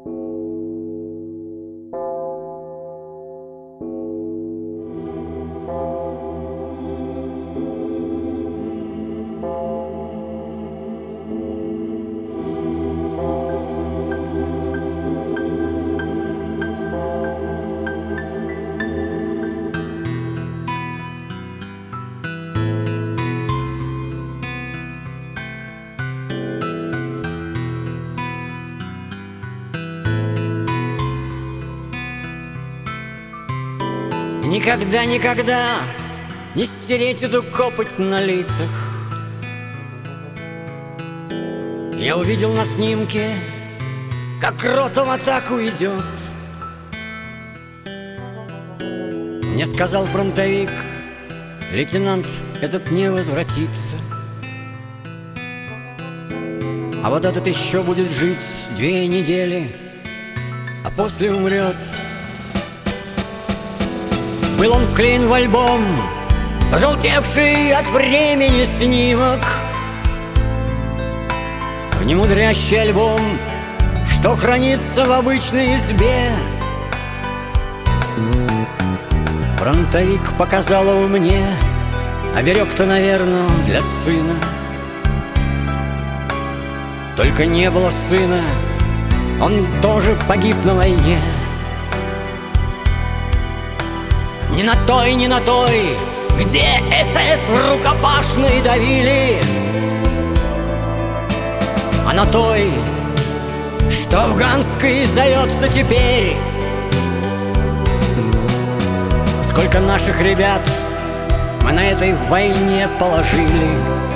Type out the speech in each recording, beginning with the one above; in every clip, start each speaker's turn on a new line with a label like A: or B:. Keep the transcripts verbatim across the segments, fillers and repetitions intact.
A: Никогда, никогда не стереть эту копоть на лицах. Я увидел на снимке, как рота в атаку идет. Мне сказал фронтовик: лейтенант этот не возвратится, а вот этот еще будет жить две недели, а после умрет. Был он вклеен в альбом, пожелтевший от времени снимок, в немудрящий альбом, что хранится в обычной избе. Фронтовик показал его мне, оберег-то, наверное, для сына. Только не было сына, он тоже погиб на войне. Ни на той, ни на той, где эс эс в рукопашной давили, а на той, что афганской зовется теперь. Сколько наших ребят мы на этой войне положили,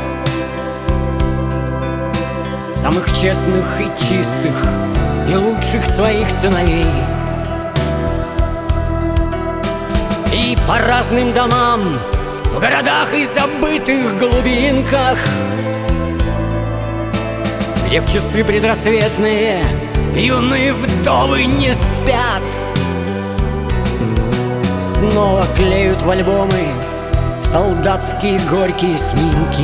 A: самых честных и чистых, и лучших своих сыновей. И по разным домам, в городах и забытых глубинках, где в часы предрассветные юные вдовы не спят, снова клеют в альбомы солдатские горькие снимки,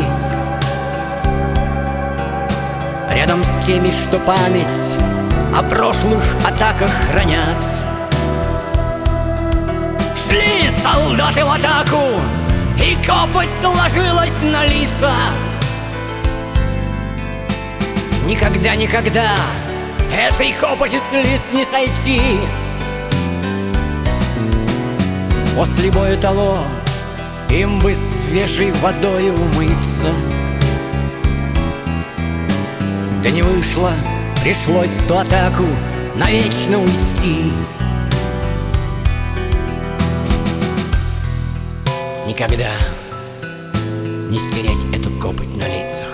A: рядом с теми, что память о прошлых атаках хранят. Шли солдаты в атаку, и копоть сложилась на лица. Никогда, никогда этой копоти с лиц не сойти. После боя того им бы свежей водой умыться. Да не вышло, пришлось в ту атаку навечно уйти. Никогда не стереть эту копоть на лицах.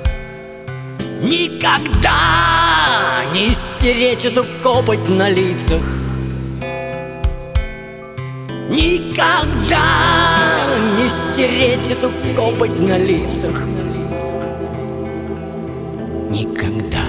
A: Никогда не стереть эту копоть на лицах. Никогда не стереть эту копоть на лицах. Никогда.